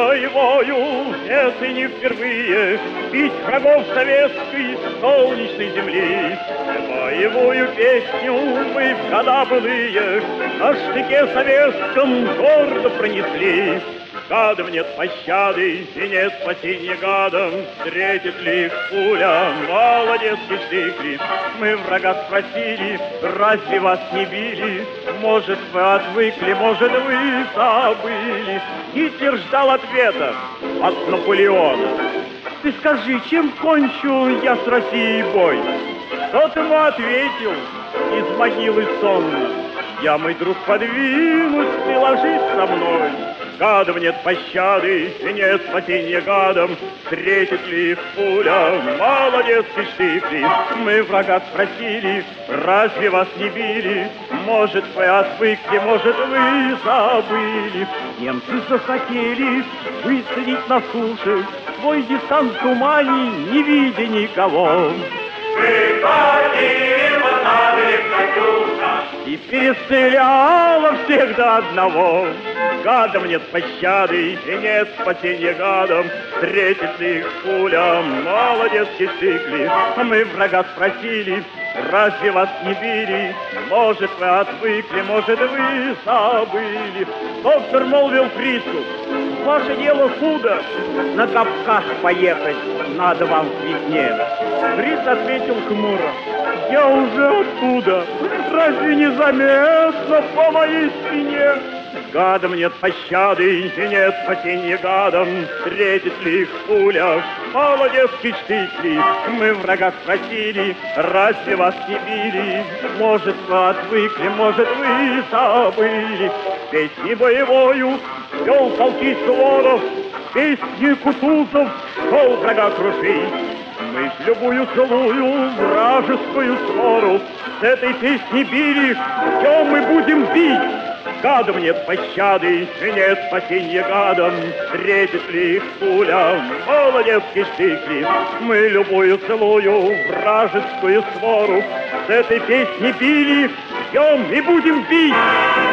боевою, это не впервые бить врагов советской солнечной земли. Боевую песню мы в года былые на штыке советском гордо пронесли. Гадам нет пощады и нет спасения гадам, встретит ли их пуля молодецкий штык. Мы врага спросили, разве вас не били? Может, вы отвыкли, может, вы забыли. Гитлер ждал ответа от Наполеона. Ты скажи, чем кончу я с Россией бой? Тот ему ответил из могилы сонно: я, мой друг, подвинусь, ты ложись со мной. Гадам нет пощады и нет спасения гадам, встретит ли их пуля молодецкий штык. Мы врага спросили, разве вас не били? Может, вы отвыкли, может, вы забыли. Немцы захотели высадить на суше свой десант в тумане, не видя никого. И перестреляла всех до одного. Гадам нет пощады и нет спасения гадам, встретит ли их пуля молодецкий штык. Мы врага спросили, разве вас не били? Может, вы отвыкли, может, вы забыли. Доктор молвил Фрицу: ваше дело худо, на Кавказ поехать надо вам к весне. Фриц ответил хмуро: я уже оттуда, разве не заметно по моей спине? Гадам нет пощады и нет спасения гадам, встретит ли их пуля молодецкий штык. Мы врага спросили, разве вас не били? Может, вы отвыкли, может, вы забыли. Песни боевою вел полки Суворов, песни Кутузов шел врага крушить. Мы в любую целую вражескую свору с этой песни били, все мы будем бить. Гадам нет пощады и нет спасения гадам, встретит ли их пуля молодецкий штык. Мы любую целую вражескую свору с этой песни били, бьем и будем бить.